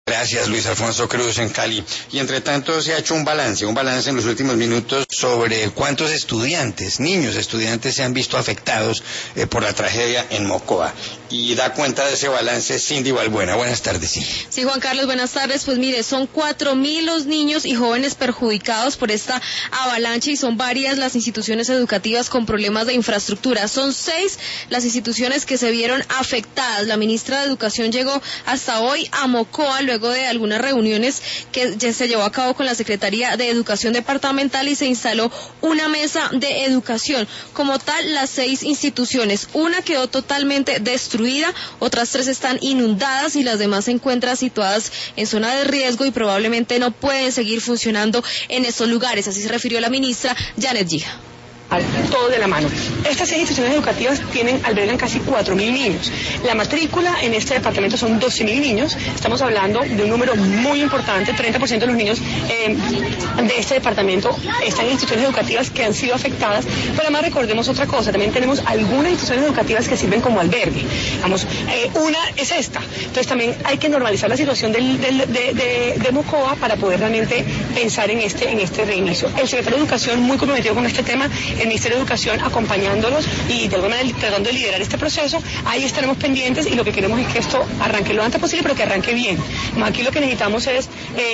Gracias, Luis Alfonso Cruz en Cali. Y entre tanto se ha hecho un balance en los últimos minutos sobre cuántos niños estudiantes se han visto afectados por la tragedia en Mocoa. Y da cuenta de ese balance Cindy Balbuena. Buenas tardes, Cindy. Sí, Juan Carlos, buenas tardes. Pues mire, son 4.000 los niños y jóvenes perjudicados por esta avalancha y son varias las instituciones educativas con problemas de infraestructura. Son 6 las instituciones que se vieron afectadas. La ministra de Educación llegó hasta hoy a Mocoa luego de algunas reuniones que ya se llevó a cabo con la Secretaría de Educación Departamental y se instaló una mesa de educación. Como tal, las 6 instituciones, una quedó totalmente destruida, otras 3 están inundadas y las demás se encuentran situadas en zona de riesgo y probablemente no pueden seguir funcionando en estos lugares. Así se refirió la ministra Janet Gija. Todo de la mano. Estas 6 instituciones educativas albergan casi 4.000 niños. La matrícula en este departamento son 12.000 niños. Estamos hablando de un número muy importante. 30% de los niños de este departamento están en instituciones educativas que han sido afectadas. Pero además recordemos otra cosa. También tenemos algunas instituciones educativas que sirven como albergue. Una es esta. Entonces también hay que normalizar la situación de Mocoa para poder realmente pensar en este reinicio. El secretario de Educación, muy comprometido con este tema, el Ministerio de Educación acompañándolos y de alguna manera tratando de liderar este proceso. Ahí estaremos pendientes y lo que queremos es que esto arranque lo antes posible, pero que arranque bien. Aquí lo que necesitamos es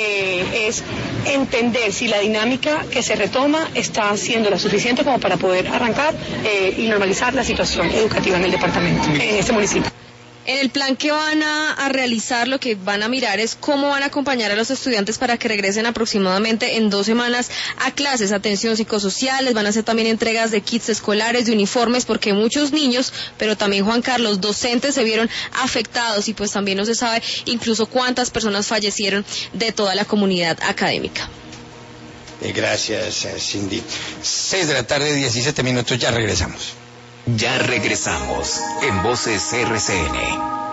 entender si la dinámica que se retoma está siendo la suficiente como para poder arrancar y normalizar la situación educativa en el departamento, en este municipio. En el plan que van a realizar, lo que van a mirar es cómo van a acompañar a los estudiantes para que regresen aproximadamente en 2 semanas a clases, atención psicosocial, les van a hacer también entregas de kits escolares, de uniformes, porque muchos niños, pero también Juan Carlos, docentes se vieron afectados y pues también no se sabe incluso cuántas personas fallecieron de toda la comunidad académica. Gracias, Cindy. 6 de la tarde, 17 minutos, ya regresamos. Ya regresamos en Voces RCN.